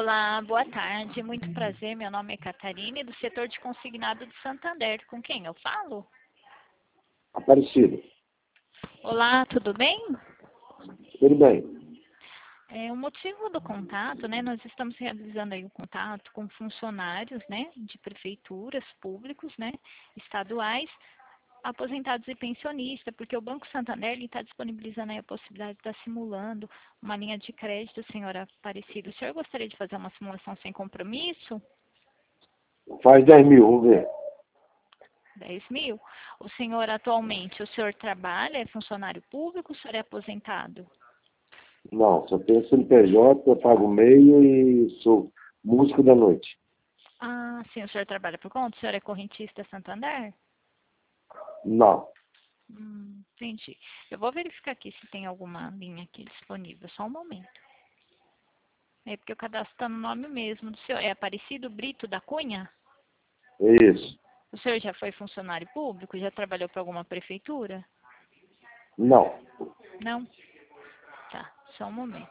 Olá, boa tarde. Muito prazer. Meu nome é Catarina, do setor de consignado de Santander. Com quem eu falo? Aparecido. Olá, tudo bem? Tudo bem. O motivo do contato, né? Nós estamos realizando aí um contato com funcionários, né, de prefeituras, públicos, né, estaduais, aposentados e pensionistas, porque o Banco Santander está disponibilizando aí a possibilidade de estar simulando uma linha de crédito, senhora Aparecida. O senhor gostaria de fazer uma simulação sem compromisso? Faz 10 mil, vamos ver. 10 mil. O senhor atualmente, o senhor trabalha, é funcionário público, o senhor é aposentado? Não, só tenho CNPJ, eu pago meio e sou músico da noite. Ah, sim, o senhor trabalha por conta? O senhor é correntista Santander? Não. Entendi. Eu vou verificar aqui se tem alguma linha aqui disponível, só um momento. É porque o cadastro está no nome mesmo do senhor. É Aparecido Brito da Cunha? É isso. O senhor já foi funcionário público? Já trabalhou para alguma prefeitura? Não. Não? Tá, só um momento.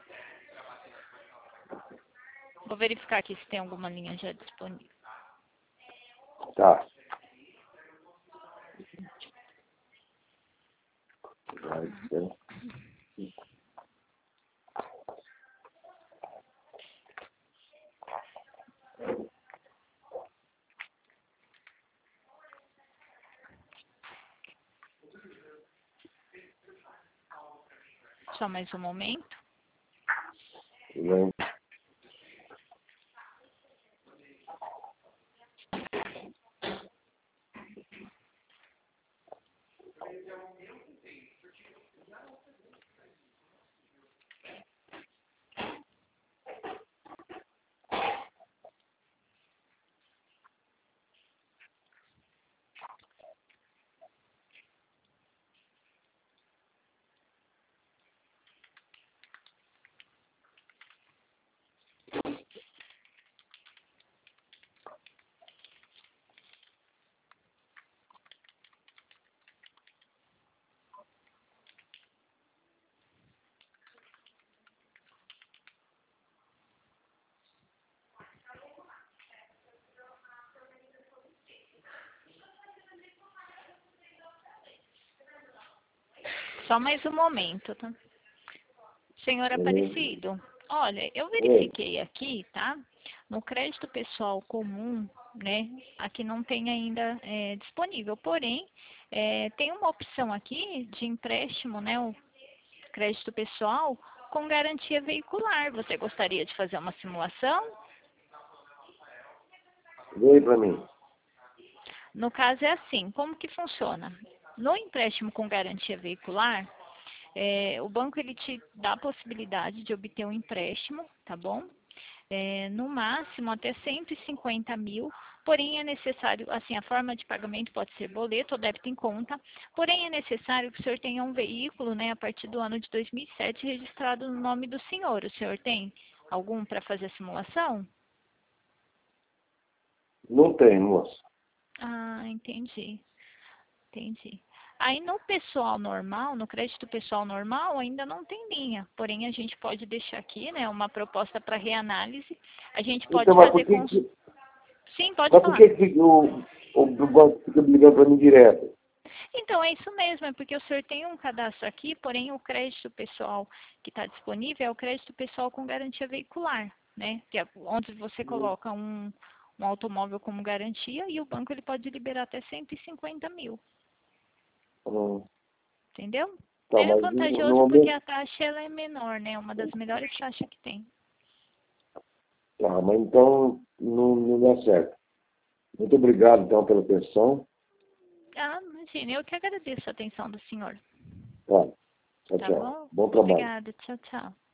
Vou verificar aqui se tem alguma linha já disponível. Tá. Vai ser. Só mais um momento. Não. Só mais um momento, tá? Senhor Aparecido, olha, eu Oi. verifiquei aqui, tá? No crédito pessoal comum, né? Aqui não tem ainda disponível, porém, tem uma opção aqui de empréstimo, né? O crédito pessoal com garantia veicular. Você gostaria de fazer uma simulação? Vem pra mim. No caso é assim, como que funciona? No empréstimo com garantia veicular, o banco ele te dá a possibilidade de obter um empréstimo, tá bom? No máximo até 150 mil, porém é necessário, assim, a forma de pagamento pode ser boleto ou débito em conta, porém é necessário que o senhor tenha um veículo, né, a partir do ano de 2007 registrado no nome do senhor. O senhor tem algum para fazer a simulação? Não tem, moço. Ah, entendi. Entendi. Aí no pessoal normal, no crédito pessoal normal, ainda não tem linha. Porém, a gente pode deixar aqui, né, uma proposta para reanálise. A gente pode Então, mas por fazer que com... que, Sim, pode mas por falar. que que o banco fica me ligando pra mim direto? Então, é isso mesmo, é porque o senhor tem um cadastro aqui, porém o crédito pessoal que está disponível é o crédito pessoal com garantia veicular, né? Que é onde você coloca um automóvel como garantia e o banco ele pode liberar até 150 mil. Hum, Entendeu? Tá, É mas no vantajoso porque momento. a taxa ela é menor, né? Uma das melhores taxas que tem. Tá, mas então não dá certo. Muito obrigado, então, pela atenção. Ah, imagina, eu que agradeço a atenção do senhor. Tá. Tchau, Tá tchau. bom? Bom trabalho. Obrigada. Tchau, tchau.